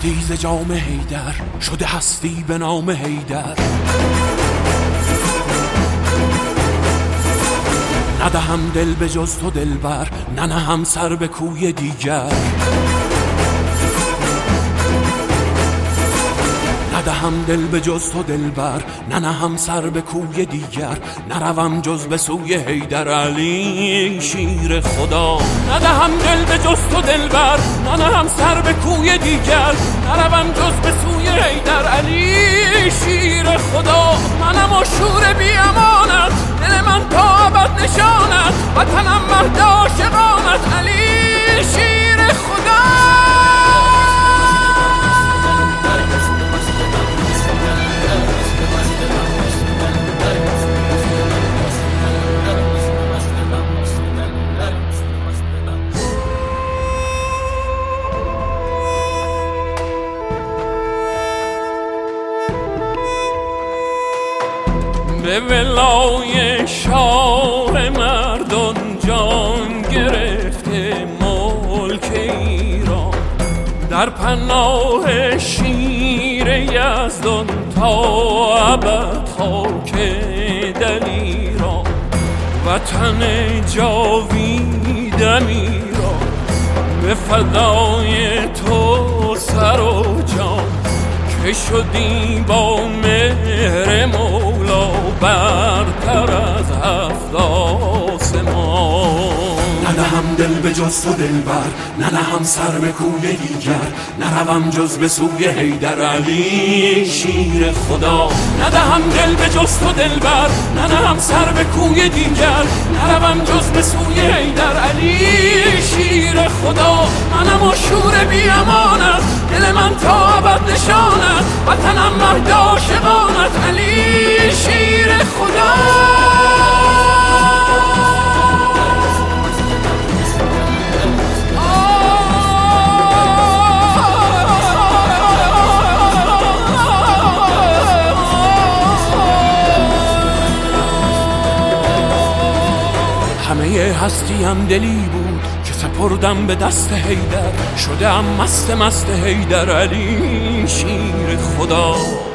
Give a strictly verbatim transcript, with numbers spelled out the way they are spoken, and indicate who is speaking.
Speaker 1: خیز جام حیدر شده هستی به نام حیدر. ندهم دل به جز تو دلبر، ننهم سر به کوی دیگر. ندهم دل به جز تو دلبر، ننهم سر به کوی دیگر. نروم جز به سوی حیدر علی شیر خدا. ندهم دل به جز تو دلبر، ننهم سر به کوی دیگر. نروم جز به سوی حیدر علی شیر خدا. منم و شور بی امانت، دل من تا ابد نشانت. وطنم مهد عاشقانت علی شیر خدا. به ولای شاه مردان جان گرفته ملک ایران. در پناه شیر یزدان تا ابد خاک دلیران. وطن جاویدم ایران، به فدای تو سر و جان. که شدی با مهر مولا برتر از هفت آسمان. ندهم دل به جز تو دلبر، ننهم سر به کوی دیگر. نروم جز به سوی حیدر علی شیر خدا. ندهم دل به جز تو دلبر، ننهم سر به کوی دیگر. نروم جز به سوی حیدر علی شیر خدا. منم و شور بی امانت، دل من تا ابد نشانت. وطنم مهد عاشقانت علی شیر خدا. همه هستیم دلی بود که سپردم به دست حیدر. شدم مست مست حیدر علی شیر خدا.